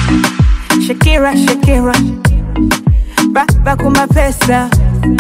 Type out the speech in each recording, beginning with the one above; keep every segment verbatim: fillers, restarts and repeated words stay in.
Shakira, Shakira, baba kuma pesa.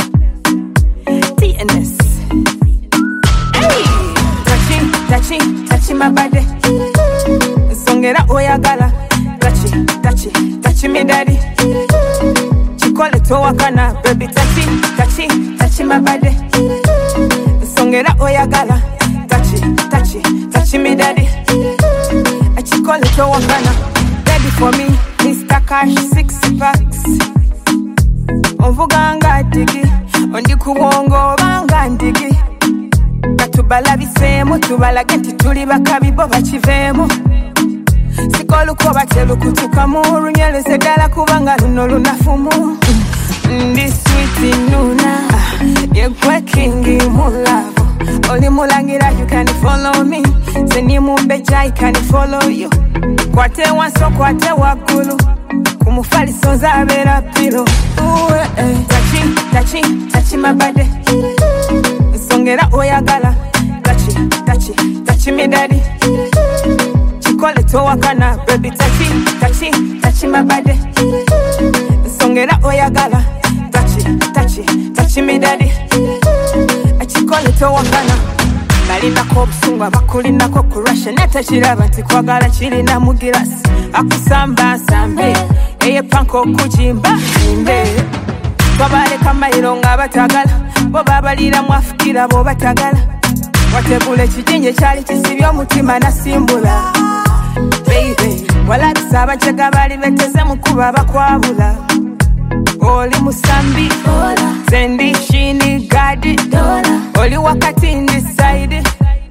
T N S. Hey, touching, touching, touching my body. Songera oyagala, touchy, touchy, touchy me daddy. Chikole to wakana, baby touching, touching, touching my body. Songera oyagala, touchy, touchy, touchy me daddy. Chikole to wakana, ready for me, Mister Cash six packs. Onvuganga digi, ondi kuwongo banga ndigi. Katubala bisemo, tubala genti tuli bakabi bo bachivemo. Sikolu ko batelu kutuka muru nyele sedala kubanga luno lunafumu. Ndi sweet nuna, yekwe kingi mulavo. Oli mulangira you can follow me. Seni mumbeja I can follow you. Kwate wanso kwate wakulu. Kumufali sonza abera pilo. Uwe eh. Touching, touching, touching my body. Songera oyagala. Touching, touching, touching me daddy. Chikole to wakana, baby touching, touching, touching my body. Songera oyagala. Touching, touching, touching me daddy. Chikole to wakana. Balina ko busungwa bakulina ko kurasha neta kiraba nti kwagala kiri na mugirasi akusamba sambe eye panko kujimba inde babale kamayiro nga batagala bo babalira mwafikira bo batagala watebule kijinje cyali kisibyo mutima nasimbula baby wala bisaba chega bali beteze mukuba bakwabula oli musambi ola zendi shini gadi dola oli wakati ndi side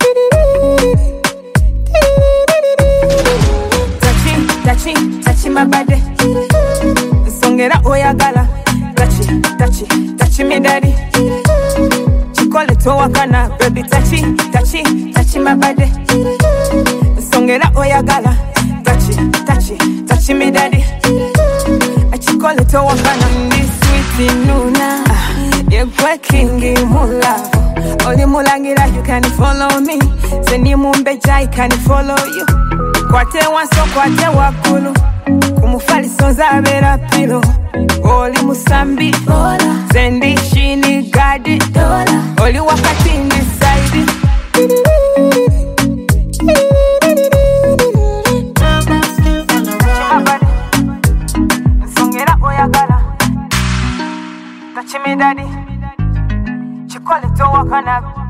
touching touching touching my body songera oyagala touching touching touching me daddy chikole to wakana baby touching touching touching my body songera oyagala touching touching touching me daddy chikole to wakana ndi sweet nuna yekwe kingi mulavo. Oli mulangira you can follow me. Seni mumbeja I can follow you. Kwate wanso kwate wakulu. Kumufali sonza abera pilo. Oli musambi Ola. Zendi shini gadi Dola. Oli wakati ndi side Songera oyagala touch me daddy. Chikole to wakana.